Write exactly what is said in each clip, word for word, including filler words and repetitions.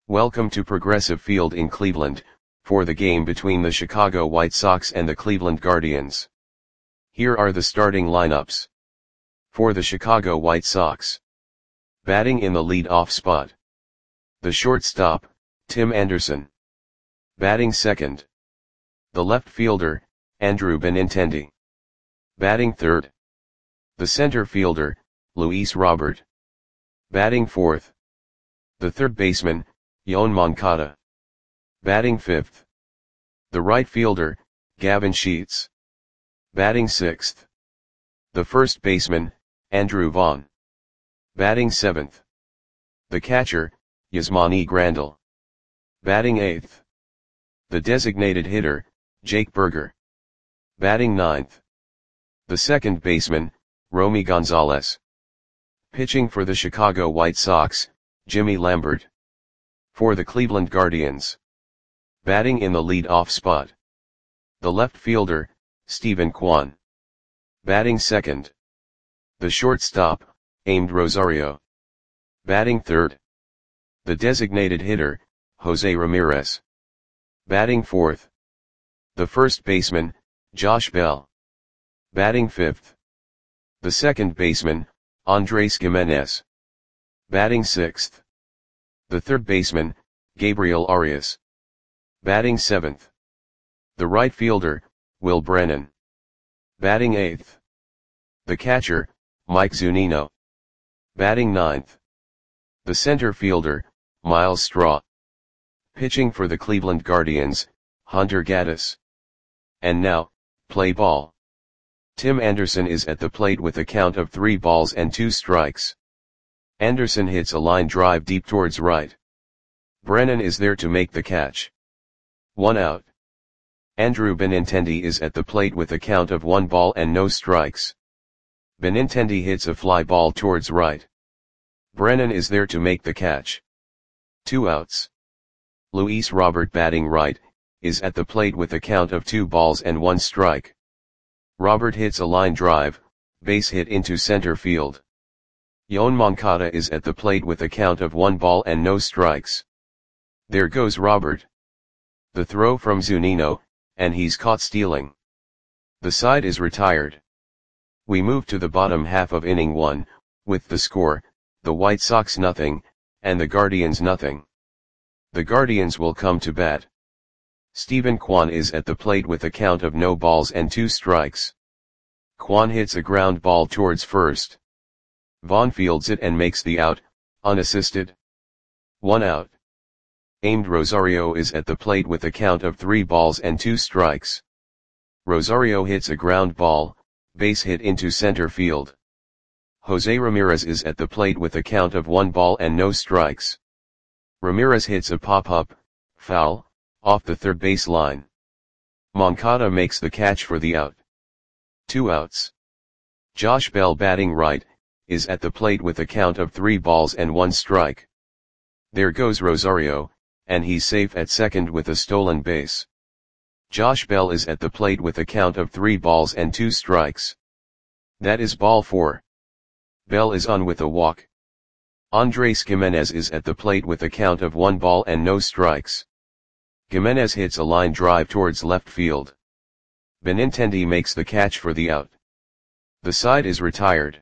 Welcome to Progressive Field in Cleveland, for the game between the Chicago White Sox and the Cleveland Guardians. Here are the starting lineups. For the Chicago White Sox. Batting in the lead-off spot. The shortstop, Tim Anderson. Batting second. The left fielder, Andrew Benintendi. Batting third. The center fielder, Luis Robert. Batting fourth. The third baseman, Yoan Moncada. Batting fifth. The right fielder, Gavin Sheets. Batting sixth. The first baseman, Andrew Vaughn. Batting seventh. The catcher, Yasmani Grandal. Batting eighth. The designated hitter, Jake Burger. Batting ninth. The second baseman, Romy Gonzalez. Pitching for the Chicago White Sox, Jimmy Lambert. For the Cleveland Guardians. Batting in the lead-off spot. The left fielder, Steven Kwan. Batting second. The shortstop, Amed Rosario. Batting third. The designated hitter, Jose Ramirez. Batting fourth. The first baseman, Josh Bell. Batting fifth. The second baseman, Andres Gimenez. Batting sixth. The third baseman, Gabriel Arias. Batting seventh. The right fielder, Will Brennan. Batting eighth. The catcher, Mike Zunino. Batting ninth. The center fielder, Miles Straw. Pitching for the Cleveland Guardians, Hunter Gaddis. And now, play ball. Tim Anderson is at the plate with a count of three balls and two strikes. Anderson hits a line drive deep towards right. Brennan is there to make the catch. One out. Andrew Benintendi is at the plate with a count of one ball and no strikes. Benintendi hits a fly ball towards right. Brennan is there to make the catch. Two outs. Luis Robert, batting right, is at the plate with a count of two balls and one strike. Robert hits a line drive, base hit into center field. Yoan Moncada is at the plate with a count of one ball and no strikes. There goes Robert. The throw from Zunino, and he's caught stealing. The side is retired. We move to the bottom half of inning one, with the score, the White Sox nothing, and the Guardians nothing. The Guardians will come to bat. Steven Kwan is at the plate with a count of no balls and two strikes. Kwan hits a ground ball towards first. Vaughn fields it and makes the out, unassisted. One out. Amed Rosario is at the plate with a count of three balls and two strikes. Rosario hits a ground ball, base hit into center field. Jose Ramirez is at the plate with a count of one ball and no strikes. Ramirez hits a pop-up, foul, off the third base line. Moncada makes the catch for the out. Two outs. Josh Bell, batting right, is at the plate with a count of three balls and one strike. There goes Rosario, and he's safe at second with a stolen base. Josh Bell is at the plate with a count of three balls and two strikes. That is ball four. Bell is on with a walk. Andres Gimenez is at the plate with a count of one ball and no strikes. Gimenez hits a line drive towards left field. Benintendi makes the catch for the out. The side is retired.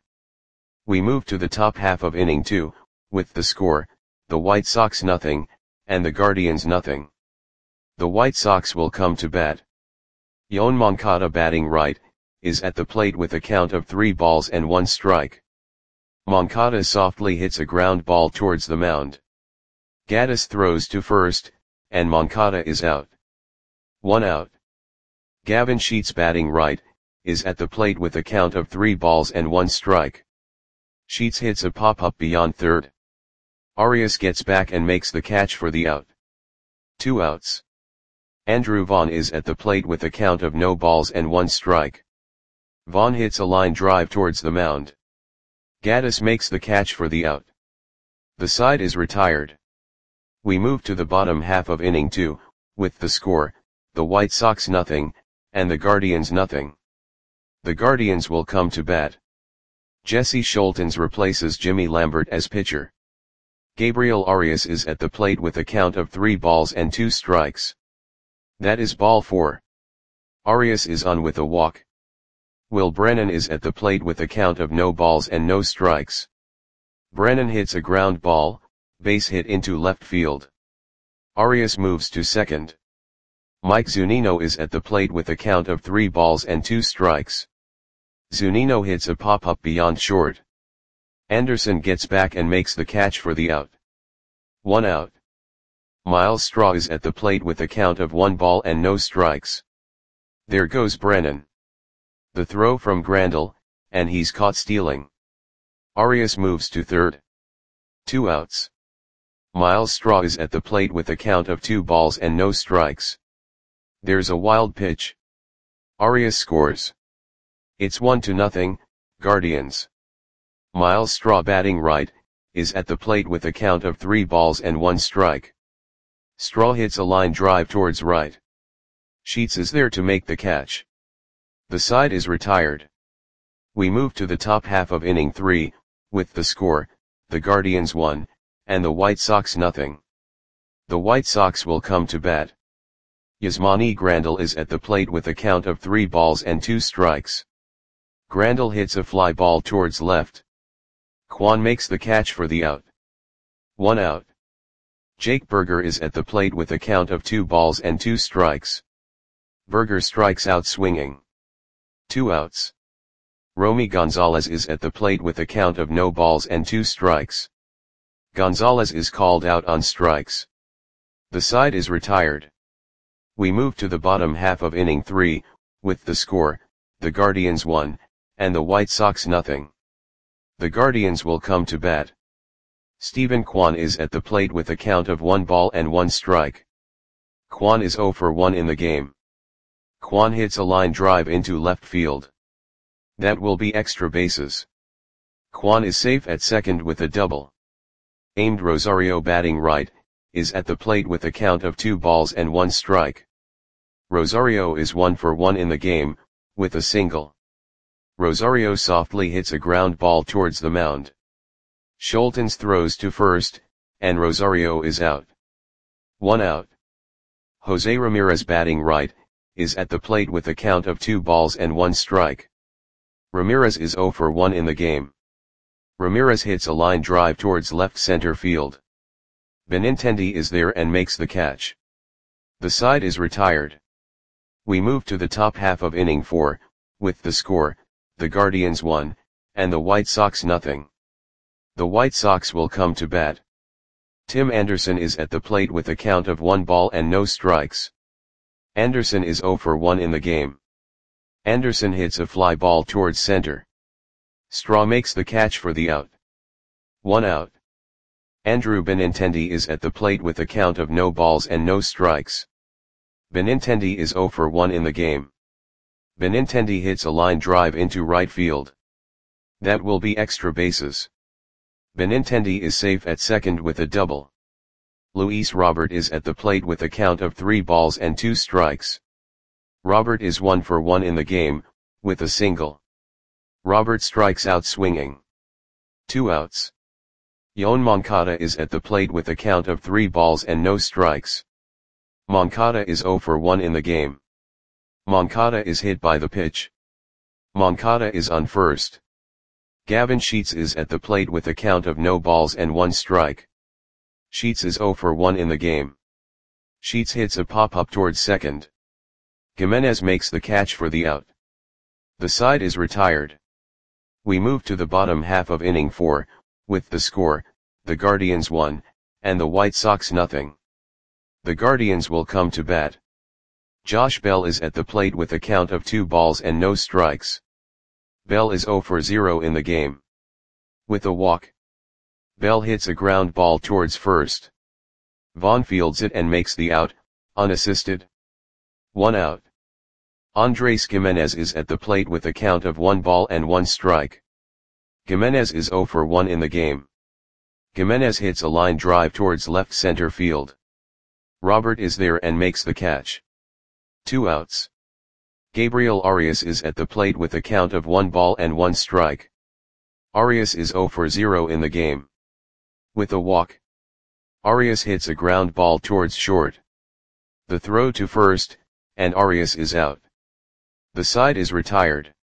We move to the top half of inning two, with the score, the White Sox nothing, and the Guardians nothing. The White Sox will come to bat. Yoan Moncada, batting right, is at the plate with a count of three balls and one strike. Moncada softly hits a ground ball towards the mound. Gaddis throws to first, and Moncada is out. One out. Gavin Sheets, batting right, is at the plate with a count of three balls and one strike. Sheets hits a pop-up beyond third. Arias gets back and makes the catch for the out. Two outs. Andrew Vaughn is at the plate with a count of no balls and one strike. Vaughn hits a line drive towards the mound. Gaddis makes the catch for the out. The side is retired. We move to the bottom half of inning two, with the score, the White Sox nothing, and the Guardians nothing. The Guardians will come to bat. Jesse Scholtens replaces Jimmy Lambert as pitcher. Gabriel Arias is at the plate with a count of three balls and two strikes. That is ball four. Arias is on with a walk. Will Brennan is at the plate with a count of no balls and no strikes. Brennan hits a ground ball, base hit into left field. Arias moves to second. Mike Zunino is at the plate with a count of three balls and two strikes. Zunino hits a pop-up beyond short. Anderson gets back and makes the catch for the out. One out. Miles Straw is at the plate with a count of one ball and no strikes. There goes Brennan. The throw from Grandal, and he's caught stealing. Arias moves to third. Two outs. Miles Straw is at the plate with a count of two balls and no strikes. There's a wild pitch. Arias scores. It's one to nothing, Guardians. Miles Straw, batting right, is at the plate with a count of three balls and one strike. Straw hits a line drive towards right. Sheets is there to make the catch. The side is retired. We move to the top half of inning three, with the score, the Guardians one, and the White Sox nothing. The White Sox will come to bat. Yasmani Grandal is at the plate with a count of three balls and two strikes. Grandal hits a fly ball towards left. Kwan makes the catch for the out. One out. Jake Burger is at the plate with a count of two balls and two strikes. Burger strikes out swinging. Two outs. Romy Gonzalez is at the plate with a count of no balls and two strikes. Gonzalez is called out on strikes. The side is retired. We move to the bottom half of inning three, with the score, the Guardians one, and the White Sox nothing. The Guardians will come to bat. Stephen Kwan is at the plate with a count of one ball and one strike. Kwan is zero for one in the game. Kwan hits a line drive into left field. That will be extra bases. Kwan is safe at second with a double. Aimed Rosario, batting right, is at the plate with a count of two balls and one strike. Rosario is one for one in the game, with a single. Rosario softly hits a ground ball towards the mound. Scholtens throws to first, and Rosario is out. One out. Jose Ramirez, batting right, is at the plate with a count of two balls and one strike. Ramirez is zero for one in the game. Ramirez hits a line drive towards left center field. Benintendi is there and makes the catch. The side is retired. We move to the top half of inning four, with the score, the Guardians one, and the White Sox nothing. The White Sox will come to bat. Tim Anderson is at the plate with a count of one ball and no strikes. Anderson is zero for one in the game. Anderson hits a fly ball towards center. Straw makes the catch for the out. One out. Andrew Benintendi is at the plate with a count of no balls and no strikes. Benintendi is zero for one in the game. Benintendi hits a line drive into right field. That will be extra bases. Benintendi is safe at second with a double. Luis Robert is at the plate with a count of three balls and two strikes. Robert is one for one in the game, with a single. Robert strikes out swinging. Two outs. Yoan Moncada is at the plate with a count of three balls and no strikes. Moncada is zero for one in the game. Moncada is hit by the pitch. Moncada is on first. Gavin Sheets is at the plate with a count of no balls and one strike. Sheets is zero for one in the game. Sheets hits a pop-up towards second. Gimenez makes the catch for the out. The side is retired. We move to the bottom half of inning four, with the score, the Guardians one, and the White Sox nothing. The Guardians will come to bat. Josh Bell is at the plate with a count of two balls and no strikes. Bell is zero for zero in the game. With a walk. Bell hits a ground ball towards first. Vaughn fields it and makes the out, unassisted. One out. Andres Gimenez is at the plate with a count of one ball and one strike. Gimenez is zero for one in the game. Gimenez hits a line drive towards left center field. Robert is there and makes the catch. Two outs. Gabriel Arias is at the plate with a count of one ball and one strike. Arias is zero for zero in the game. With a walk. Arias hits a ground ball towards short. The throw to first, and Arias is out. The side is retired.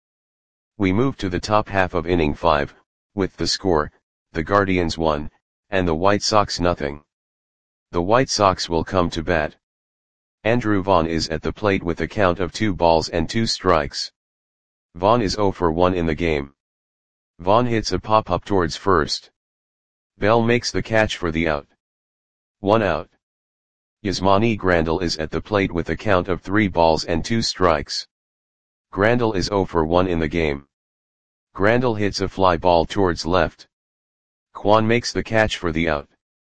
We move to the top half of inning five, with the score, the Guardians one, and the White Sox nothing. The White Sox will come to bat. Andrew Vaughn is at the plate with a count of two balls and two strikes. Vaughn is oh for one in the game. Vaughn hits a pop-up towards first. Bell makes the catch for the out. One out. Yasmani Grandal is at the plate with a count of three balls and two strikes. Grandal is oh for one in the game. Grandal hits a fly ball towards left. Kwan makes the catch for the out.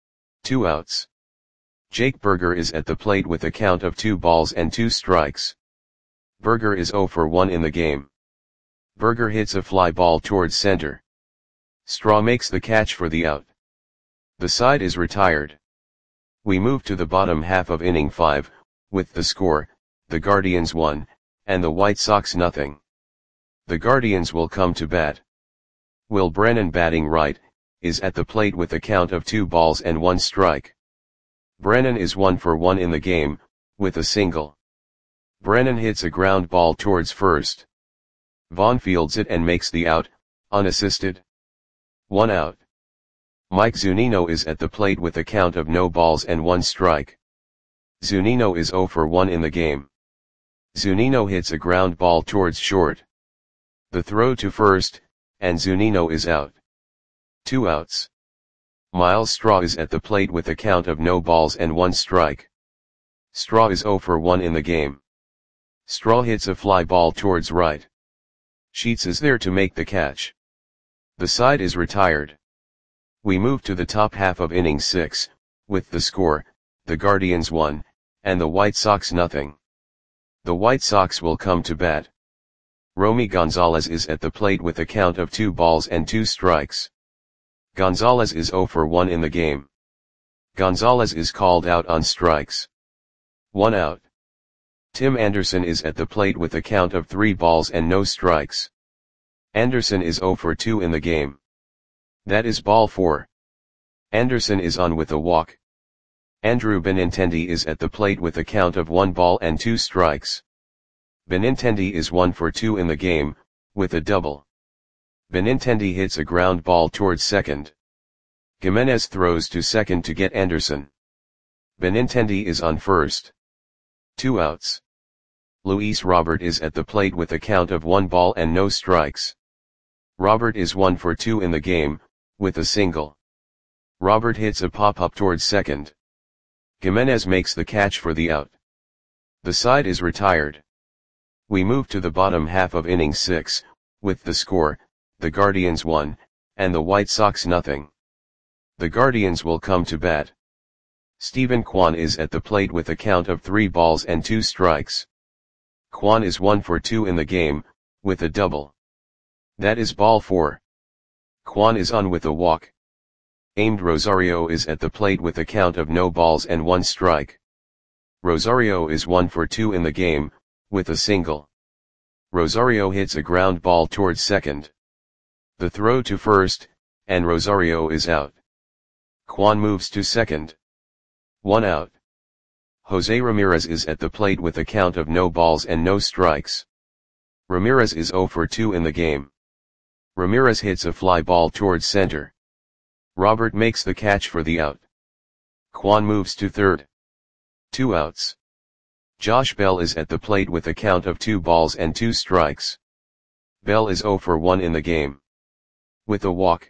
Two outs. Jake Burger is at the plate with a count of two balls and two strikes. Burger is oh for one in the game. Burger hits a fly ball towards center. Straw makes the catch for the out. The side is retired. We move to the bottom half of inning five, with the score, the Guardians one, and the White Sox nothing. The Guardians will come to bat. Will Brennan, batting right, is at the plate with a count of two balls and one strike. Brennan is one for one in the game, with a single. Brennan hits a ground ball towards first. Vaughn fields it and makes the out, unassisted. One out. Mike Zunino is at the plate with a count of no balls and one strike. Zunino is oh for one in the game. Zunino hits a ground ball towards short. The throw to first, and Zunino is out. Two outs. Miles Straw is at the plate with a count of no balls and one strike. Straw is oh for one in the game. Straw hits a fly ball towards right. Sheets is there to make the catch. The side is retired. We move to the top half of inning six, with the score, the Guardians one, and the White Sox nothing. The White Sox will come to bat. Romy Gonzalez is at the plate with a count of two balls and two strikes. Gonzalez is oh for one in the game. Gonzalez is called out on strikes. One out. Tim Anderson is at the plate with a count of three balls and no strikes. Anderson is oh for two in the game. That is ball four. Anderson is on with a walk. Andrew Benintendi is at the plate with a count of one ball and two strikes. Benintendi is one for two in the game, with a double. Benintendi hits a ground ball towards second. Gimenez throws to second to get Anderson. Benintendi is on first. Two outs. Luis Robert is at the plate with a count of one ball and no strikes. Robert is one for two in the game, with a single. Robert hits a pop-up towards second. Gimenez makes the catch for the out. The side is retired. We move to the bottom half of inning six, with the score, the Guardians one, and the White Sox nothing. The Guardians will come to bat. Stephen Kwan is at the plate with a count of three balls and two strikes. Kwan is one for two in the game, with a double. That is ball four. Kwan is on with a walk. Aimed Rosario is at the plate with a count of no balls and one strike. Rosario is one for two in the game, with a single. Rosario hits a ground ball towards second. The throw to first, and Rosario is out. Kwan moves to second. One out. Jose Ramirez is at the plate with a count of no balls and no strikes. Ramirez is oh for two in the game. Ramirez hits a fly ball towards center. Robert makes the catch for the out. Kwan moves to third. Two outs. Josh Bell is at the plate with a count of two balls and two strikes. Bell is oh for one in the game. With a walk.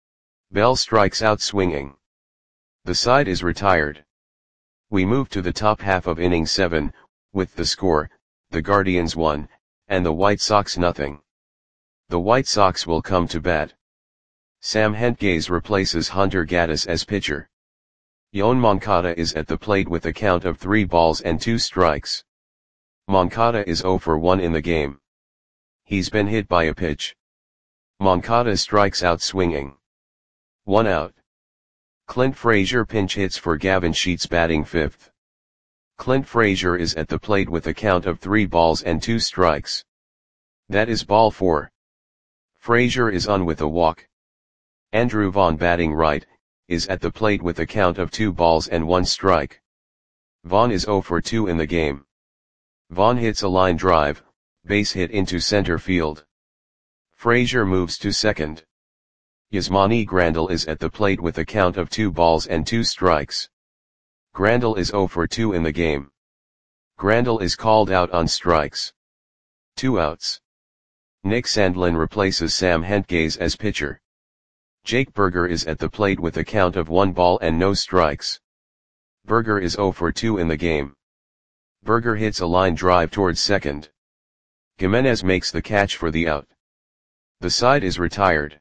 Bell strikes out swinging. The side is retired. We move to the top half of inning seven, with the score, the Guardians one, and the White Sox nothing. The White Sox will come to bat. Sam Hentges replaces Hunter Gaddis as pitcher. Yoan Moncada is at the plate with a count of three balls and two strikes. Moncada is oh for one in the game. He's been hit by a pitch. Moncada strikes out swinging. One out. Clint Frazier pinch hits for Gavin Sheets, batting fifth. Clint Frazier is at the plate with a count of three balls and two strikes. That is ball four. Frazier is on with a walk. Andrew Vaughn, batting right, is at the plate with a count of two balls and one strike. Vaughn is zero for two in the game. Vaughn hits a line drive, base hit into center field. Frazier moves to second. Yasmani Grandal is at the plate with a count of two balls and two strikes. Grandal is zero for two in the game. Grandal is called out on strikes. Two outs. Nick Sandlin replaces Sam Hentges as pitcher. Jake Burger is at the plate with a count of one ball and no strikes. Burger is zero for two in the game. Burger hits a line drive towards second. Gimenez makes the catch for the out. The side is retired.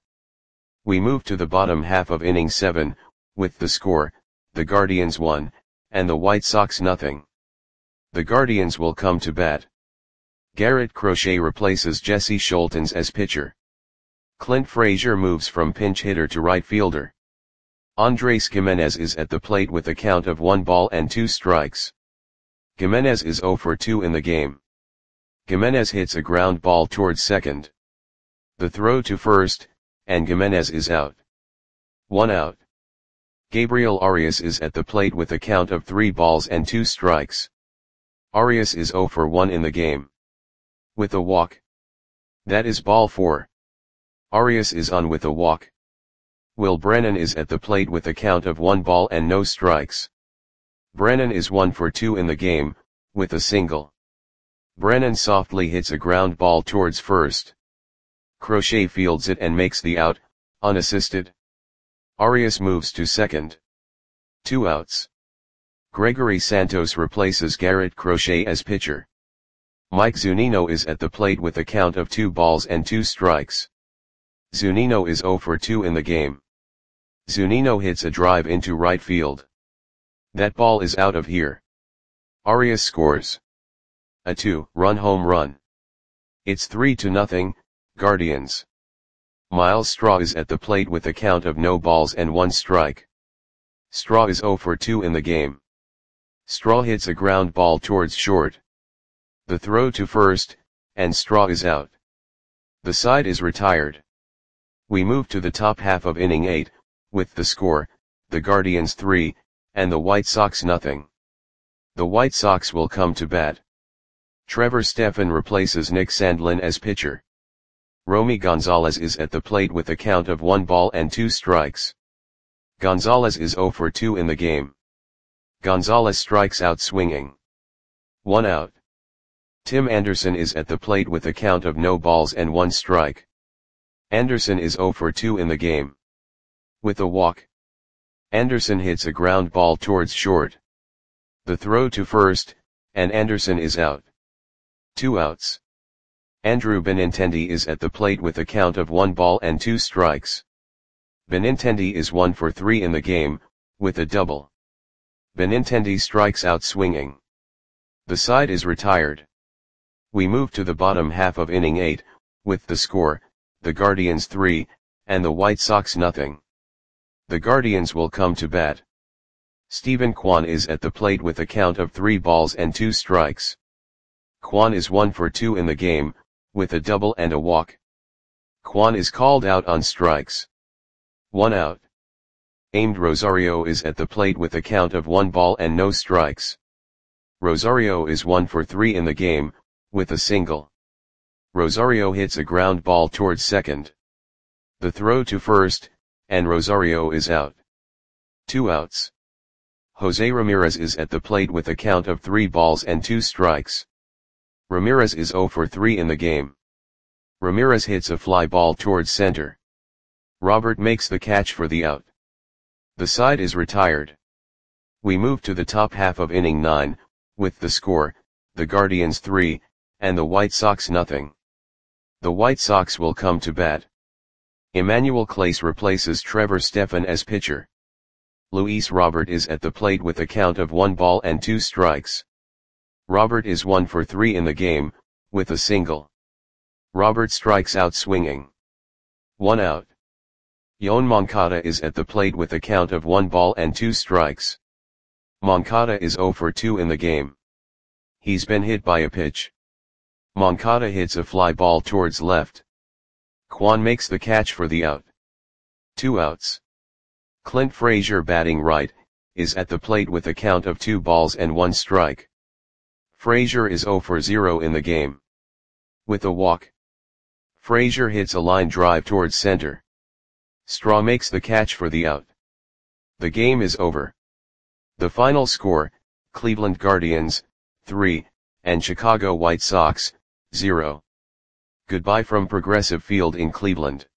We move to the bottom half of inning seven, with the score, the Guardians one, and the White Sox nothing. The Guardians will come to bat. Garrett Crochet replaces Jesse Scholtens as pitcher. Clint Frazier moves from pinch hitter to right fielder. Andres Gimenez is at the plate with a count of one ball and two strikes. Gimenez is zero for two in the game. Gimenez hits a ground ball towards second. The throw to first, and Gimenez is out. One out. Gabriel Arias is at the plate with a count of three balls and two strikes. Arias is zero for one in the game. With a walk. That is ball four. Arias is on with a walk. Will Brennan is at the plate with a count of one ball and no strikes. Brennan is one for two in the game, with a single. Brennan softly hits a ground ball towards first. Crochet fields it and makes the out, unassisted. Arias moves to second. Two outs. Gregory Santos replaces Garrett Crochet as pitcher. Mike Zunino is at the plate with a count of two balls and two strikes. Zunino is zero for two in the game. Zunino hits a drive into right field. That ball is out of here. Arias scores a two-run home run. It's three to nothing, Guardians. Miles Straw is at the plate with a count of no balls and one strike. Straw is zero for two in the game. Straw hits a ground ball towards short. The throw to first, and Straw is out. The side is retired. We move to the top half of inning eight, with the score, the Guardians three, and the White Sox nothing. The White Sox will come to bat. Trevor Stephan replaces Nick Sandlin as pitcher. Romy Gonzalez is at the plate with a count of one ball and two strikes. Gonzalez is zero for two in the game. Gonzalez strikes out swinging. One out. Tim Anderson is at the plate with a count of no balls and one strike. Anderson is zero for two in the game. With a walk. Anderson hits a ground ball towards short. The throw to first, and Anderson is out. Two outs. Andrew Benintendi is at the plate with a count of one ball and two strikes. Benintendi is one for three in the game, with a double. Benintendi strikes out swinging. The side is retired. We move to the bottom half of inning eight, with the score, the Guardians three, and the White Sox nothing. The Guardians will come to bat. Stephen Kwan is at the plate with a count of three balls and two strikes. Kwan is one for two in the game, with a double and a walk. Kwan is called out on strikes. One out. Aimed Rosario is at the plate with a count of one ball and no strikes. Rosario is one for three in the game, with a single. Rosario hits a ground ball towards second. The throw to first, and Rosario is out. Two outs. Jose Ramirez is at the plate with a count of three balls and two strikes. Ramirez is zero for three in the game. Ramirez hits a fly ball towards center. Robert makes the catch for the out. The side is retired. We move to the top half of inning nine, with the score, the Guardians three, and the White Sox nothing. The White Sox will come to bat. Emmanuel Clase replaces Trevor Stephan as pitcher. Luis Robert is at the plate with a count of one ball and two strikes. Robert is one for three in the game, with a single. Robert strikes out swinging. One out. Yoan Moncada is at the plate with a count of one ball and two strikes. Moncada is zero for two in the game. He's been hit by a pitch. Moncada hits a fly ball towards left. Kwan makes the catch for the out. Two outs. Clint Frazier, batting right, is at the plate with a count of two balls and one strike. Frazier is zero for zero in the game. With a walk, Frazier hits a line drive towards center. Straw makes the catch for the out. The game is over. The final score, Cleveland Guardians, three, and Chicago White Sox, zero. Goodbye from Progressive Field in Cleveland.